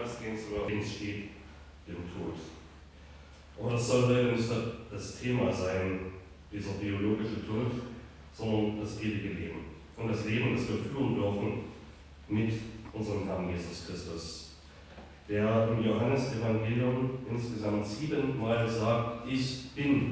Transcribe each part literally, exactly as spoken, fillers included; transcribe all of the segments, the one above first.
Platz gehen zu wollen, steht dem Tod. Aber das soll leider nicht das Thema sein, dieser biologische Tod, sondern das ewige Leben. Und das Leben, das wir führen dürfen mit unserem Herrn Jesus Christus, der im Johannesevangelium insgesamt siebenmal sagt, ich bin.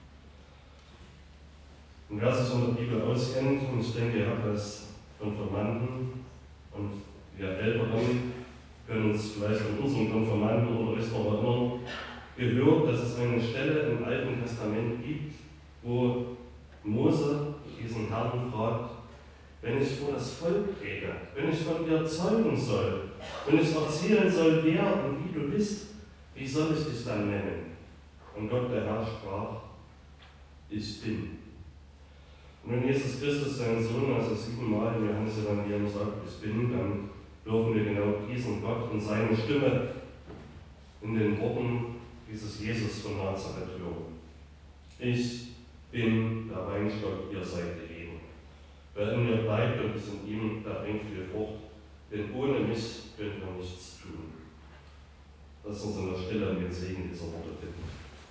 Und wer sich in der Bibel auskennt, und ich denke, ihr habt das Konfirmanden und wir Älteren können uns vielleicht an unseren Konfirmandenunterricht noch erinnern, gehört, dass es eine Stelle im Alten Testament gibt, wo Mose diesen Herrn fragt, wenn ich vor das Volk rede, wenn ich von dir zeugen soll, wenn ich erzählen soll, wer und wie du bist, wie soll ich dich dann nennen? Und Gott, der Herr, sprach, ich bin. Und wenn Jesus Christus, sein Sohn, also siebenmal im Johannesevangelium sagt, ich bin, dann dürfen wir genau diesen Gott und seine Stimme in den Worten dieses Jesus von Nazareth hören. Ich bin der Weinstock, ihr seid die Reben. Wer in mir bleibt und ist in ihm, der bringt viel Frucht, denn ohne mich könnt ihr nichts tun. Lass uns in der Stille an den Segen dieser Worte bitten.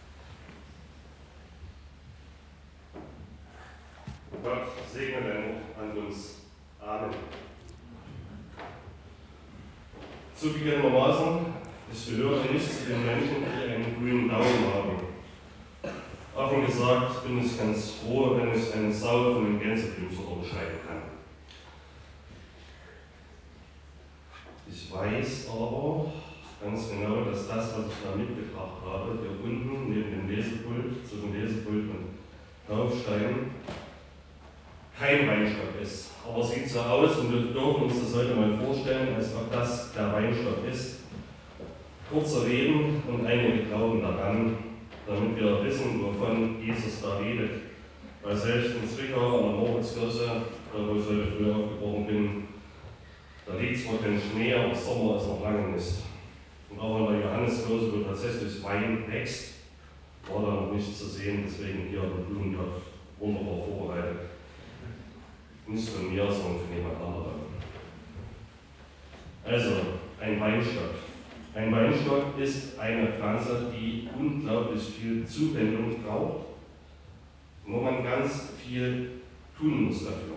Gott, segne dein Wort an uns. Amen. Zugegebenermaßen, ich gehöre nicht zu den Menschen, die einen grünen Daumen haben. Offen gesagt bin ich ganz froh, wenn ich eine Sau von den Gänseblümchen unterscheiden kann. Ich weiß aber ganz genau, dass das, was ich da mitgebracht habe, hier unten neben dem Lesepult, zwischen Lesepult und Taufstein, kein Weinstock ist. Aber es sieht so aus und wir dürfen uns das heute mal vorstellen, als ob das der Weinstock ist. Kurze Reden und einige glauben daran, damit wir wissen, wovon Jesus da redet. Weil selbst in Zwickau an der Moritzkirche, wo ich heute früh aufgebrochen bin, da liegt zwar kein Schnee, aber Sommer ist noch lange nicht. Und auch in der Johanneskirche, wo tatsächlich Wein wächst, war da noch nicht zu sehen, deswegen hier der Blumentopf wunderbar vorbereitet. Nicht von mir, sondern von jemand anderem. Also, ein Weinstock. Ein Weinstock ist eine Pflanze, die unglaublich viel Zuwendung braucht, wo man ganz viel tun muss dafür.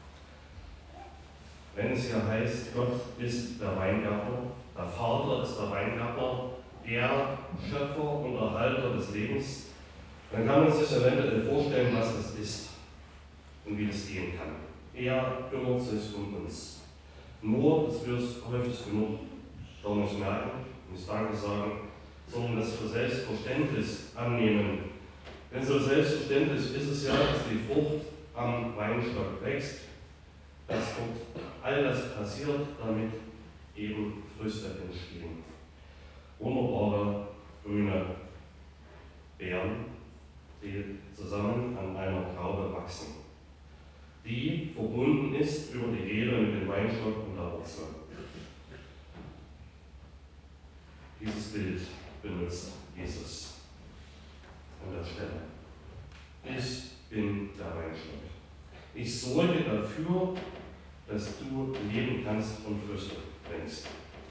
Wenn es hier heißt, Gott ist der Weingärtner, der Vater ist der Weingärtner, der Schöpfer und Erhalter des Lebens, dann kann man sich eventuell vorstellen, was das ist und wie das gehen kann. Er kümmert sich um uns. Nur, dass wir es häufig genug gar nicht merken, nicht Danke sagen, sondern das für selbstverständlich annehmen. Denn so selbstverständlich ist es ja, dass die Frucht am Weinstock wächst, dass dort all das passiert, damit eben Früchte entstehen. Wunderbare grüne Beeren, die zusammen an einer Traube wachsen, die verbunden ist über die Rebe mit dem Weinstock und der Wurzel. Dieses Bild benutzt Jesus an der Stelle. Ich bin der Weinstock. Ich sorge dafür, dass du leben kannst und Früchte bringst.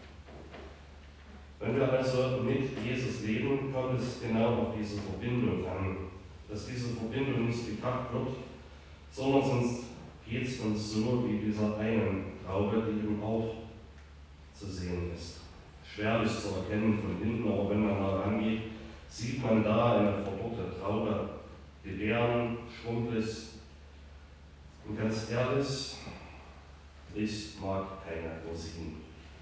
Wenn wir also mit Jesus leben, kommt es genau auf diese Verbindung an, dass diese Verbindung nicht gekappt wird, sondern sonst geht es uns so wie dieser einen Traube, die eben auch zu sehen ist. Schwerlich zu erkennen von hinten, aber wenn man da rangeht, sieht man da eine verdorrte Traube, die Beeren schrumpelig. Und ganz ehrlich, ich mag keine Rosinen.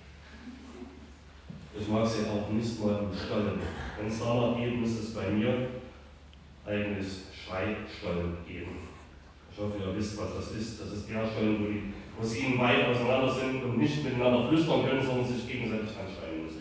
Ich mag sie auch nicht mal im Stollen. Wenn es danach geht, muss es bei mir eigentlich Schreistollen geben. Ich hoffe, ihr wisst, was das ist. Das ist der Stollen, wo die Rosinen weit auseinander sind und nicht miteinander flüstern können, sondern sich gegenseitig anschreien müssen.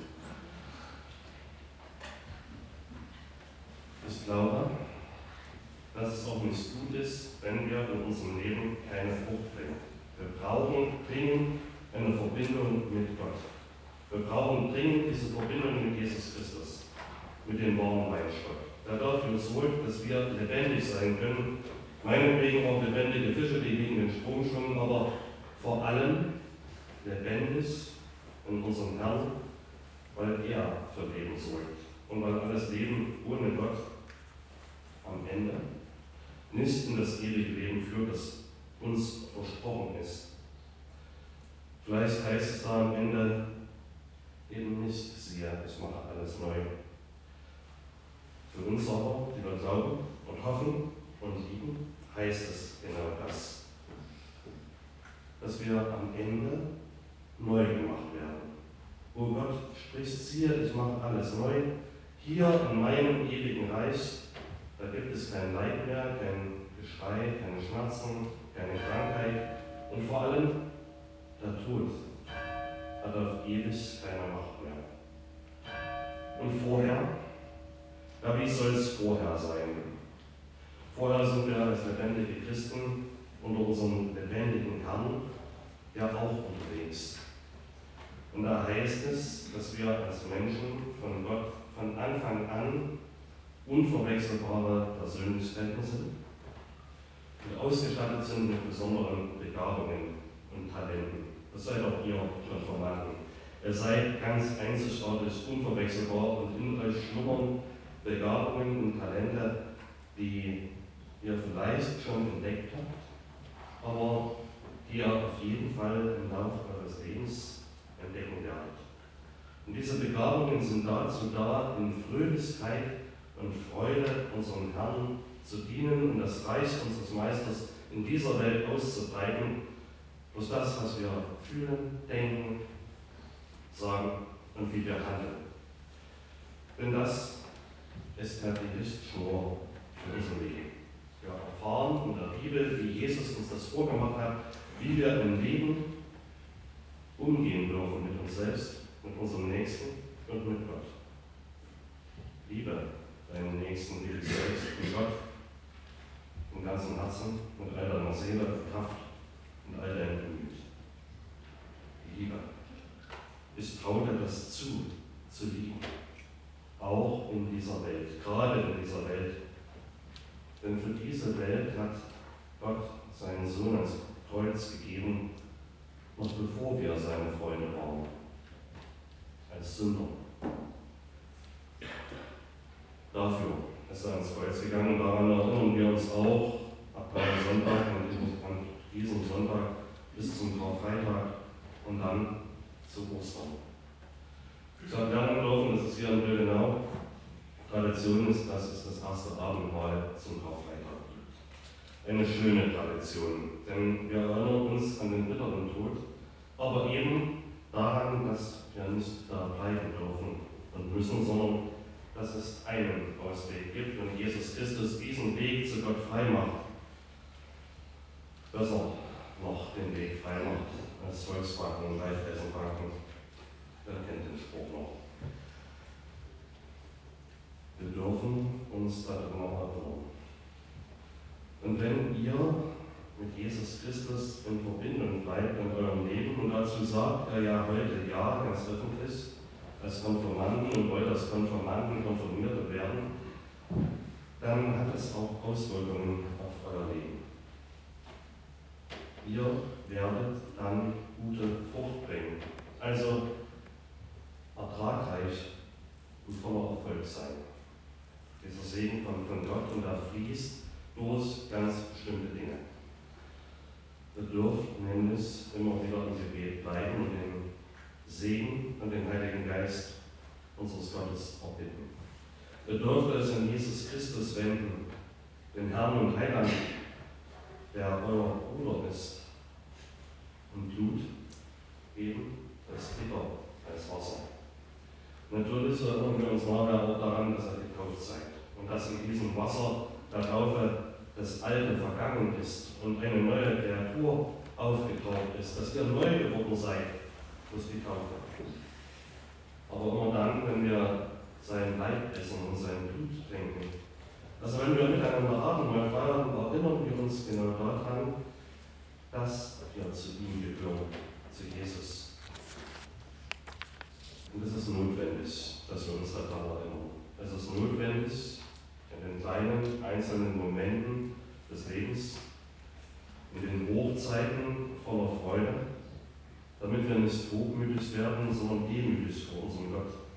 Ich glaube, dass es auch nicht gut ist, wenn wir in unserem Leben keine Frucht bringen. Wir brauchen dringend eine Verbindung mit Gott. Wir brauchen dringend diese Verbindung mit Jesus Christus, mit dem wahren Weinstock, der dafür sorgt, dass wir lebendig sein können, meinetwegen auch lebendige Fische, die gegen den Strom schwimmen, aber vor allem lebendig in unserem Herrn weil er für Leben sorgt und weil alles Leben ohne Gott am Ende nicht in das ewige Leben führt, das uns versprochen ist. Vielleicht heißt es da am Ende eben nicht, siehe, ich mache alles neu. Für uns aber, die wir glauben und hoffen und lieben, heißt es genau das, dass wir am Ende neu gemacht werden. Wo Gott spricht, siehe, ich mache alles neu, hier in meinem ewigen Reich, da gibt es kein Leid mehr, kein Geschrei, keine Schmerzen, keine Krankheit und vor allem der Tod hat auf ewig keine Macht mehr. Und vorher, ja, wie soll es vorher sein? Vorher sind wir als lebendige Christen unter unserem lebendigen Herrn ja auch unterwegs. Und da heißt es, dass wir als Menschen von Gott von Anfang an unverwechselbare Persönlichkeiten sind und ausgestattet sind mit besonderen Begabungen und Talenten. Das seid auch ihr Konformanten. Ihr seid ganz einzigartig, unverwechselbar und in euch schlummern Begabungen und Talente, die ihr vielleicht schon entdeckt habt, aber die ihr auf jeden Fall im Laufe eures Lebens entdecken werdet. Und diese Begabungen sind dazu da, in Fröhlichkeit und Freude unserem Herrn zu dienen und das Reich unseres Meisters in dieser Welt auszubreiten, durch das, was wir fühlen, denken, sagen und wie wir handeln. Denn das ist ja die Richtschnur für unser Leben. Wir erfahren in der Bibel, wie Jesus uns das vorgemacht hat, wie wir im Leben umgehen dürfen mit uns selbst, mit unserem Nächsten und mit Gott. Liebe deinen Nächsten wie dich selbst und Gott im ganzen Herzen, mit all deiner Seele, Kraft und all deinem Gemüt. Liebe. Ich traue dir das zu, zu lieben. Auch in dieser Welt, gerade in dieser Welt. Denn für diese Welt hat Gott seinen Sohn ans Kreuz gegeben, noch bevor wir seine Freunde waren, als Sünder. Dafür ist er ans Kreuz gegangen, daran erinnern wir uns auch ab Sonntag und an diesem Sonntag bis zum Karfreitag und dann zu Ostern. Ich habe lernen dürfen, dass es hier in Wildenau Tradition ist, dass es das erste Abendmahl zum Karfreitag gibt. Eine schöne Tradition, denn wir erinnern uns an den bitteren Tod, aber eben daran, dass wir nicht da bleiben dürfen und müssen, sondern dass es einen Ausweg gibt und Jesus Christus diesen Weg zu Gott frei macht. Besser noch den Weg frei macht als Volksbanken und Raiffeisenbanken. Wer kennt den Spruch noch? Wir dürfen uns daran erinnern. Und wenn ihr mit Jesus Christus in Verbindung bleibt in eurem Leben, und dazu sagt er ja heute ja, ganz öffentlich, als Konfirmanden und wollt als Konfirmanden Konfirmierte werden, dann hat es auch Auswirkungen auf euer Leben. Ihr werdet dann gute Frucht bringen, also ertragreich und voller Erfolg sein. Dieser Segen kommt von Gott und er fließt durch ganz bestimmte Dinge. Ihr dürft nämlich immer wieder im Gebet bleiben und den Segen und den Heiligen Geist unseres Gottes erbitten. Ihr dürft es an Jesus Christus wenden, den Herrn und Heiland, der euer Bruder ist. Und Blut eben das bitter als Wasser. Natürlich erinnern wir uns nachher auch daran, dass ihr getauft seid und dass in diesem Wasser der Taufe das Alte vergangen ist und eine neue Kreatur aufgetaucht ist, dass ihr neu geworden seid durch die Taufe. Aber immer dann, wenn wir sein Leib essen und sein Blut trinken, also wenn wir miteinander Abendmahl feiern, erinnern wir uns genau daran, dass wir zu ihm gehören, zu Jesus. Und es ist notwendig, dass wir uns daran erinnern. Es ist notwendig, in den kleinen, einzelnen Momenten des Lebens, in den Hochzeiten voller Freude, damit wir nicht hochmütig werden, sondern demütig vor unserem Gott.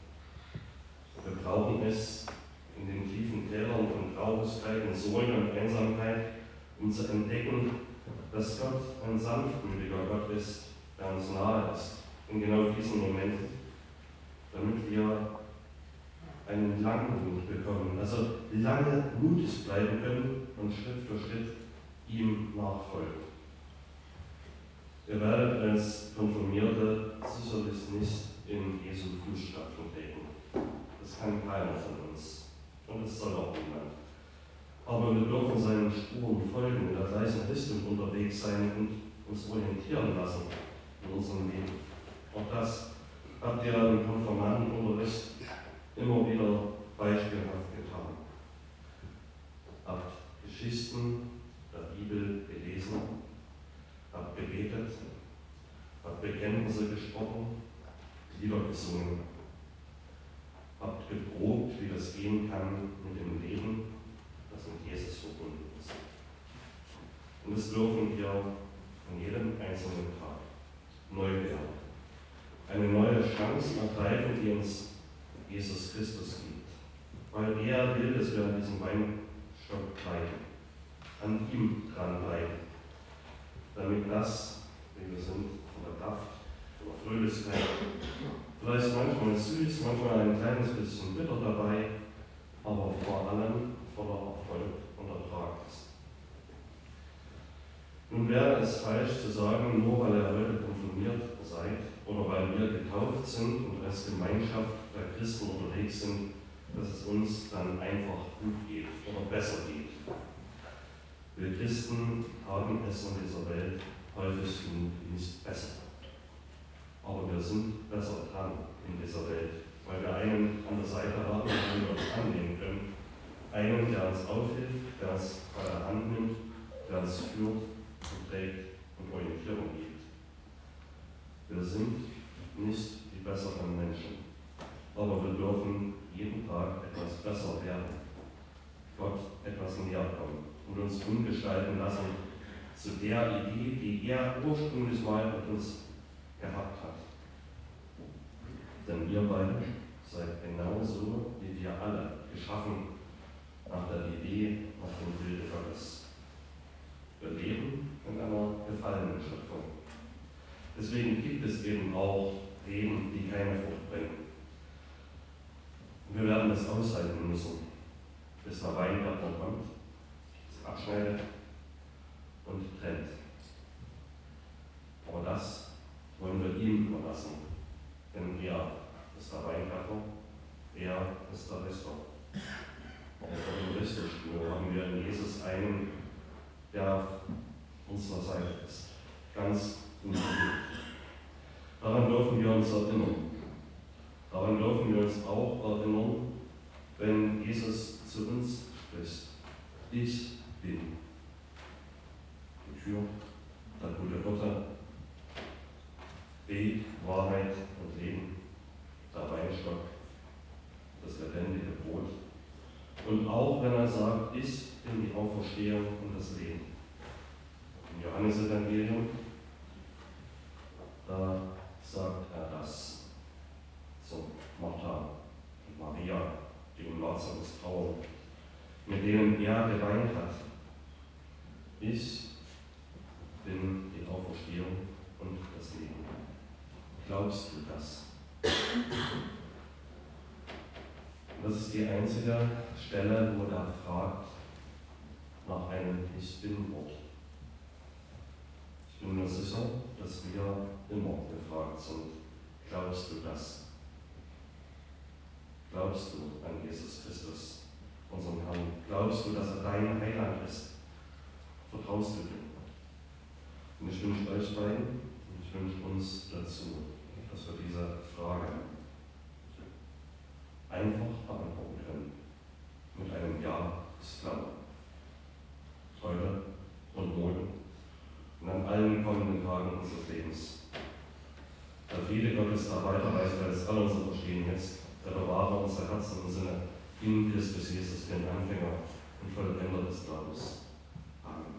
Einsamkeit, um zu entdecken, dass Gott ein sanftmütiger Gott ist, der uns nahe ist, in genau diesen Momenten, damit wir einen langen Mut bekommen, also lange mutig bleiben können und Schritt für Schritt ihm nachfolgen. Ihr werdet als Konfirmierte sicherlich nicht in Jesu Fußstapfen treten. Das kann keiner von uns. Und das soll auch niemand. Aber wir dürfen seinen Spuren folgen, in der gleichen Richtung unterwegs sein und uns orientieren lassen in unserem Leben. Auch das habt ihr im Konfirmandenunterricht immer wieder beispielhaft getan. Habt Geschichten der Bibel gelesen, habt gebetet, habt Bekenntnisse gesprochen, Lieder gesungen, habt geprobt, wie das gehen kann mit dem Leben, das mit Jesus verbunden ist. Und das dürfen wir an jedem einzelnen Tag neu werden. Eine neue Chance ergreifen, die uns Jesus Christus gibt. Weil er will, dass wir an diesem Weinstock bleiben, an ihm dranbleiben, damit das, wie wir sind, von der Kraft, von der Fröhlichkeit, vielleicht manchmal süß, manchmal ein kleines bisschen bitter dabei, aber vor allem voller Erfolg und Ertrag ist. Nun wäre es falsch zu sagen, nur weil ihr heute konfirmiert seid oder weil wir getauft sind und als Gemeinschaft der Christen unterwegs sind, dass es uns dann einfach gut geht oder besser geht. Wir Christen haben es in dieser Welt häufig nicht besser. Aber wir sind besser dran in dieser Welt, weil wir einen an der Seite haben, den wir uns annehmen können. Einen, der uns aufhilft, der uns bei der Hand nimmt, der uns führt und trägt und Orientierung gibt. Wir sind nicht die besseren Menschen, aber wir dürfen jeden Tag etwas besser werden, Gott etwas näher kommen und uns umgestalten lassen zu der Idee, die er ursprünglich mal mit uns gehabt hat. Denn ihr beide seid genauso wie wir alle geschaffen nach der Idee, nach dem Bilde Gottes. Wir leben in einer gefallenen Schöpfung. Deswegen gibt es eben auch Reben, die keine Frucht bringen. Wir werden es aushalten müssen, bis der Weingarten kommt, es abschneidet und trennt. Aber das wollen wir ihm überlassen, denn er ist der Weingarten, er ist der Richter. Und vor dem Richterstuhl haben wir in Jesus einen, der auf unserer Seite ist, ganz unbedingt. Daran dürfen wir uns erinnern. Daran dürfen wir uns auch erinnern, wenn Jesus zu uns spricht. Ich bin die Tür, der gute Hirte, Weg, Wahrheit und Leben, der Weinstock, das lebendige Brot. Und auch wenn er sagt, ich bin die Auferstehung und das Leben. Im Johannesevangelium, da sagt er das zu Martha und Maria, die um Lazarus trauern, mit denen er geweint hat. Ich bin die Auferstehung und das Leben. Glaubst du das? Das ist die einzige Stelle, wo er fragt nach einem Ich bin-Wort. Ich bin mir sicher, dass wir immer gefragt sind. Glaubst du das? Glaubst du an Jesus Christus, unseren Herrn? Glaubst du, dass er dein Heiland ist? Vertraust du ihm? Und ich wünsche euch beiden und ich wünsche uns dazu, dass wir diese Frage einfach beantworten können. Mit einem Ja, ich glaube. Heute und morgen und an allen kommenden Tagen unseres Lebens. Der Friede Gottes, der weiter reicht als all unser Verstehen jetzt, der bewahre unser Herzen im Sinne in Christus Jesus, den Anfänger und Vollender des Glaubens. Amen.